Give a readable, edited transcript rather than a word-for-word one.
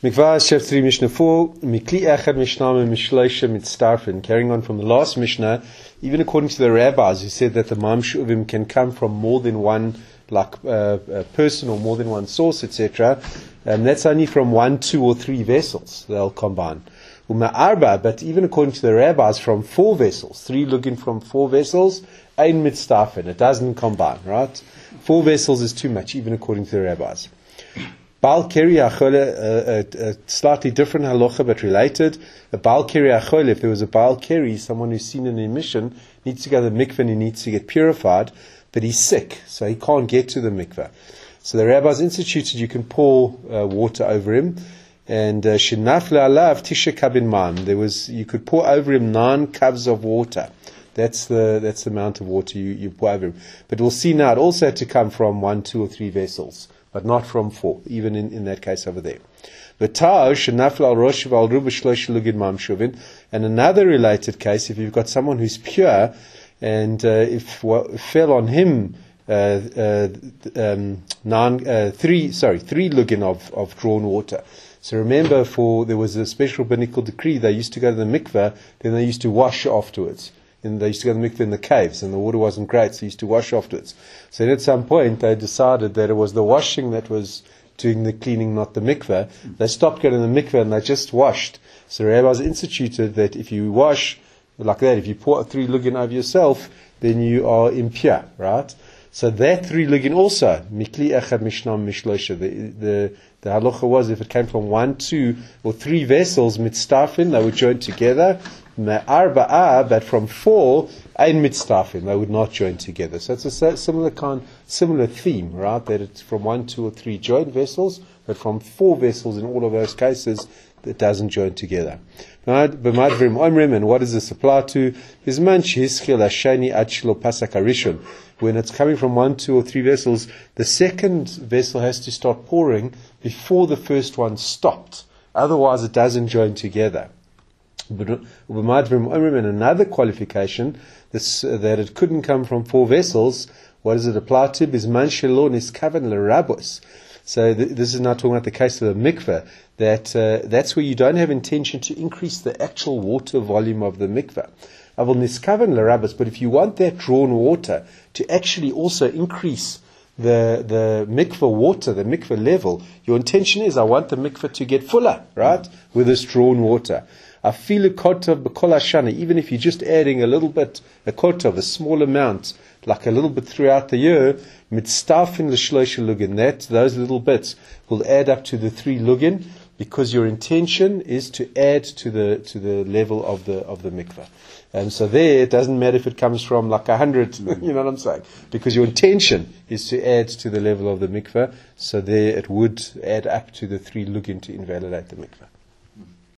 Mikvah Chapter 3, Mishnah 4, Mikli Echad Mishnah Mishloisha Mitztarfin. Carrying on from the last Mishnah, even according to the rabbis who said that the Ma'am Shuvim can come from more than one person or more than one source, etc. That's only from 1, 2, or 3 vessels they'll combine. Arba, but even according to the rabbis, from 4 vessels, 3 looking from 4 vessels, ein mitztarfin. It doesn't combine, right? 4 vessels is too much, even according to the rabbis. Baal Keri Achole, a slightly different halacha but related. A Baal Keri Achole, if there was a Baal Keri, someone who's seen an emission, needs to go to the mikveh and he needs to get purified, but he's sick, so he can't get to the mikveh. So the rabbis instituted you can pour water over him, and shenafle alav tisha kabin man. You could pour over him 9 cups of water. That's the amount of water you pour over him. But we'll see now, it also had to come from 1, 2, or 3 vessels, but not from 4, even in that case over there. And another related case, if you've got someone who's pure, and if fell on him 3 lugin of drawn water. So remember, there was a special rabbinical decree. They used to go to the mikveh, then they used to wash afterwards. And they used to go to the mikveh in the caves, and the water wasn't great, so they used to wash afterwards. So then at some point, they decided that it was the washing that was doing the cleaning, not the mikveh. They stopped going to the mikveh, and they just washed. So the rabbis instituted that if you wash like that, if you pour 3 lugin over yourself, then you are impure, right? So that 3 lugin also, mikli echad mishnah mishloisha, the halacha was if it came from 1, 2, or 3 vessels, mitztarfin, they would join together. Me'arba'ah, but from 4, ein mitztarfin, they would not join together. So it's a similar theme, right? That it's from 1, 2, or 3 joint vessels, but from 4 vessels in all of those cases, that doesn't join together. And what does this apply to? When it's coming from 1, 2, or 3 vessels, the second vessel has to start pouring before the first one stopped. Otherwise, it doesn't join together. But another qualification that it couldn't come from 4 vessels. What does it apply to? So this is not talking about the case of a mikveh. That's where you don't have intention to increase the actual water volume of the mikveh. But if you want that drawn water to actually also increase the mikveh water, the mikveh level, your intention is, I want the mikveh to get fuller, right, with this drawn water. Even if you're just adding a little bit, a kotav, a small amount, like a little bit throughout the year, mitztarfin l'shloisha lugin, those little bits will add up to the 3 lugin, because your intention is to add to the level of the mikveh. And so there, it doesn't matter if it comes from like 100, you know what I'm saying? Because your intention is to add to the level of the mikveh, so there it would add up to the 3 lugin to invalidate the mikveh.